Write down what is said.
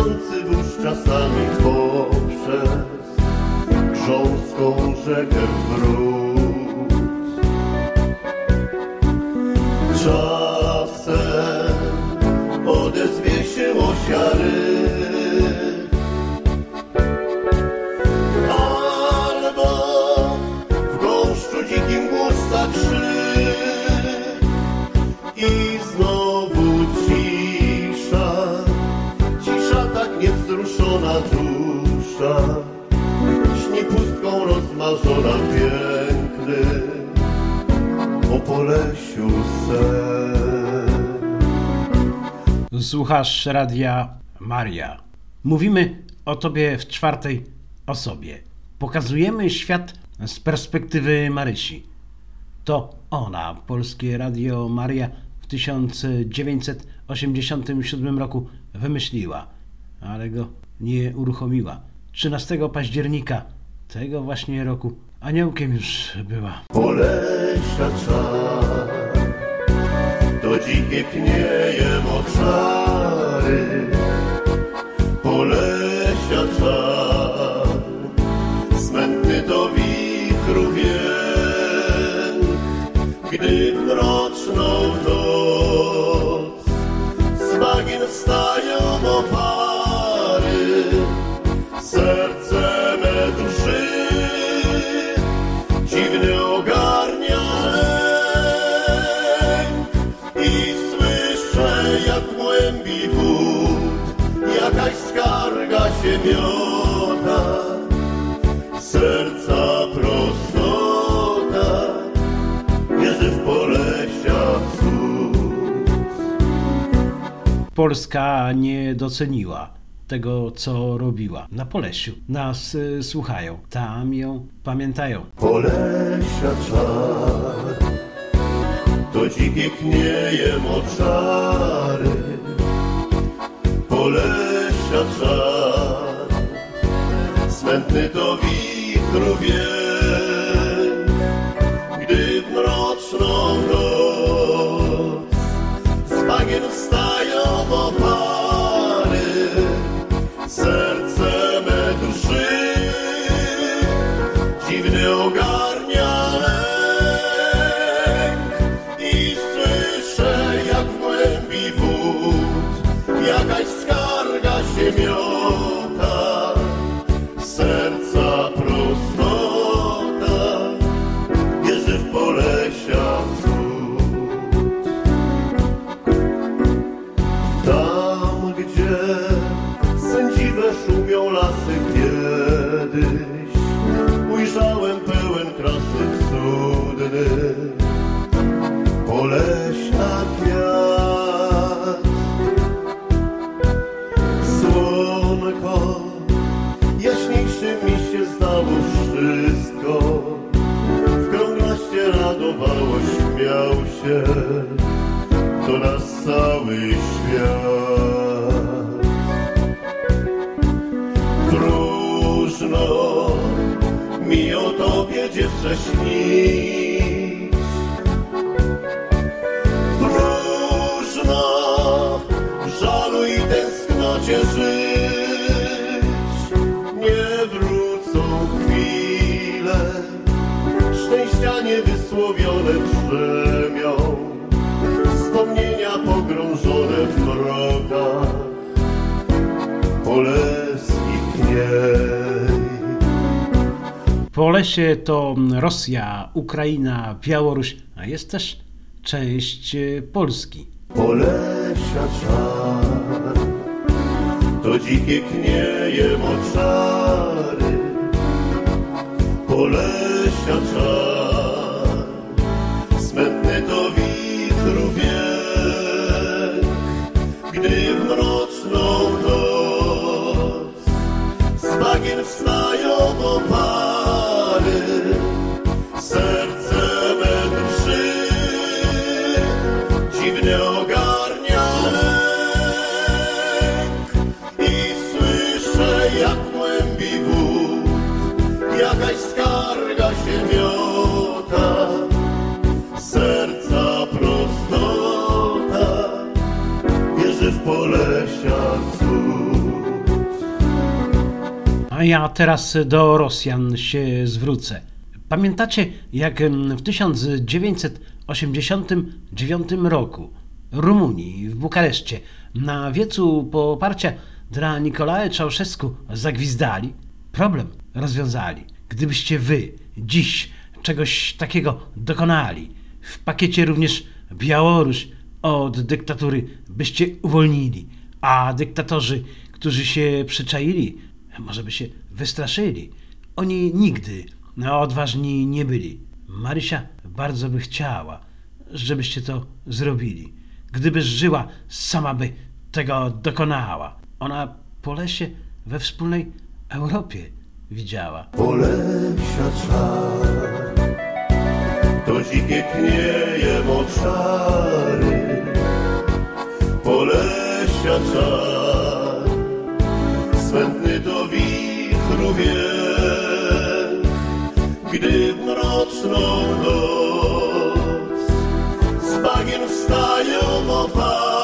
płynący wówczas czasami poprzez grząską rzekę wrót. Czasem odezwie się osiary, albo w gąszczu dzikim głos zakrzyk i znowu cisza tak niewzruszona dusza, śni pustką rozmarzona piękny o Polesiu sen. Słuchasz Radia Maria. Mówimy o Tobie w czwartej osobie. Pokazujemy świat z perspektywy Marysi. To ona, Polskie Radio Maria, w 1987 roku wymyśliła, ale go nie uruchomiła. 13 października tego właśnie roku aniołkiem już była. Polesia czar, to dzikie knieje moczary. Polesia czar, smętny do wichru wiek, gdy w mroczną noc z bagien wstają opary, serce me duszy dziwny ogarnia lęk i słyszę, jak w głębi wód jakaś skarga się miota, serca prostota wierzy w Polesia cud. Polska nie doceniła tego, co robiła na Polesiu. Nas słuchają, tam ją pamiętają. Polesia czar, to dzikie knieje moczary. Polesia czar, smętny to wichru wiek, gdy w mroczną noc z bagien wstają opary, serce me duszy dziwny ogarnia lęk i słyszę, jak w głębi wód jakaś skarga się miota, serca prostota wierzy w Polesia cud. Tam, gdzie sędziwe szumią lasy kiedyś, ujrzałem pełen krasy cudny Polesia kwiat. Słonko jaśniejszym mi się zdało wszystko, w krąglaście radowało, śmiał się do nas cały świat. Próżno mi o tobie, dziewczę, śnić. Próżno w żalu i tęsknocie żyć. Nie wrócą chwile szczęścia niewysłowione drzemią, wspomnienia pogrążone w mrokach poleskich kniei. Polesie to Rosja, Ukraina, Białoruś, a jest też część Polski. Polesia czar, to dzikie knieje moczary. Polesia czar, smętny to wichru wiek, gdy w mroczną noc z bagien wstają opary, serce me duszy dziwny ogarnia lęk i słyszę, jak w głębi wód jakaś skarga się miota, serca prostota wierzy w Polesia cud. A ja teraz do Rosjan się zwrócę. Pamiętacie, jak w 1989 roku Rumunii w Bukareszcie na wiecu poparcia dla Nicolae Ceausescu zagwizdali? Problem rozwiązali. Gdybyście wy dziś czegoś takiego dokonali, w pakiecie również Białoruś od dyktatury byście uwolnili, a dyktatorzy, którzy się przyczaili, może by się wystraszyli. Oni nigdy odważni nie byli. Marysia bardzo by chciała, żebyście to zrobili. Gdyby żyła, sama by tego dokonała. Ona po lesie we wspólnej Europie widziała. Polesia czar, to dzikie knieje moczary. Polesia czar, swętny do wichru wie, gdy w mroczną noc z bagien wstają opary.